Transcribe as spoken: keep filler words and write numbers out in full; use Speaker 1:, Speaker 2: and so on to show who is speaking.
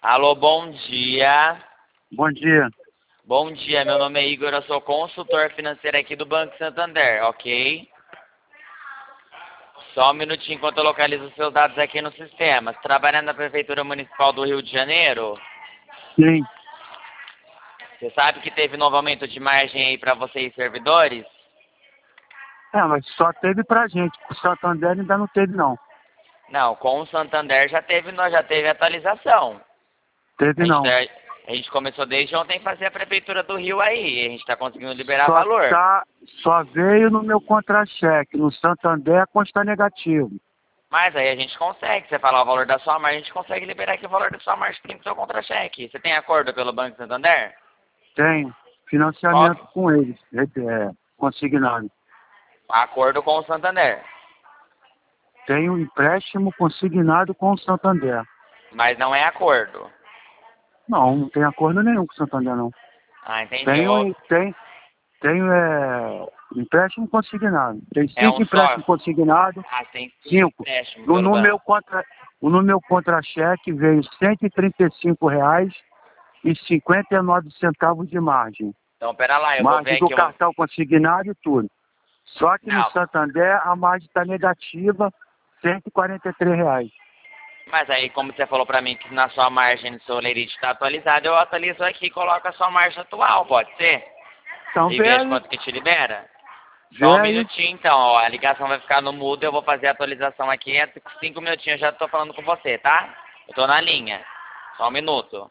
Speaker 1: Alô, bom dia.
Speaker 2: Bom dia.
Speaker 1: Bom dia, meu nome é Igor, eu sou consultor financeiro aqui do Banco Santander, ok? Só um minutinho enquanto eu localizo os seus dados aqui no sistema. Você trabalha na Prefeitura Municipal do Rio de Janeiro?
Speaker 2: Sim.
Speaker 1: Você sabe que teve novo aumento de margem aí para vocês servidores?
Speaker 2: É, mas só teve pra gente. O Santander ainda não teve, não.
Speaker 1: Não, com o Santander já teve, nós já teve atualização. A
Speaker 2: Teve,
Speaker 1: gente,
Speaker 2: não.
Speaker 1: tá- a gente começou desde ontem a fazer a Prefeitura do Rio aí. A gente está conseguindo liberar
Speaker 2: Só
Speaker 1: valor.
Speaker 2: tá, só veio no meu contra-cheque. No Santander consta negativo.
Speaker 1: Mas aí a gente consegue, você falar o valor da sua margem, a gente consegue liberar aqui o valor da sua margem que tem no seu contra-cheque. Você tem acordo pelo Banco Santander?
Speaker 2: Tem
Speaker 1: Qual
Speaker 2: financiamento
Speaker 1: que-
Speaker 2: com eles. É, consignado.
Speaker 1: Acordo com o Santander.
Speaker 2: Tem um empréstimo consignado com o Santander.
Speaker 1: Mas não é acordo.
Speaker 2: Não, não tem acordo nenhum com o Santander, não.
Speaker 1: Ah, entendi.
Speaker 2: Tem,
Speaker 1: Eu-
Speaker 2: um- tem, tem é, empréstimo consignado. Tem
Speaker 1: É
Speaker 2: cinco
Speaker 1: um só.
Speaker 2: empréstimos consignados.
Speaker 1: Ah, tem cinco
Speaker 2: Cinco.
Speaker 1: empréstimos
Speaker 2: No,
Speaker 1: pelo
Speaker 2: no meu
Speaker 1: banco.
Speaker 2: contra, no meu contra-cheque veio cento e trinta e cinco reais e cinquenta e nove centavos de margem.
Speaker 1: Então, pera lá, eu vou ver
Speaker 2: Margem do
Speaker 1: aqui. Eu vou...
Speaker 2: cartão consignado e tudo. Só que no
Speaker 1: Não,
Speaker 2: Santander a margem está negativa, cento e quarenta e três reais.
Speaker 1: mas aí como você falou pra mim que na sua margem do seu lerite está atualizado, eu atualizo aqui e coloco a sua margem atual, pode ser?
Speaker 2: Então
Speaker 1: E
Speaker 2: vê
Speaker 1: vejo
Speaker 2: aí,
Speaker 1: quanto que te libera.
Speaker 2: vê
Speaker 1: Só um
Speaker 2: aí.
Speaker 1: minutinho então, ó, a ligação vai ficar no mudo, eu vou fazer a atualização aqui, é cinco minutinhos eu já tô falando com você, tá? Eu tô na linha. Só um minuto.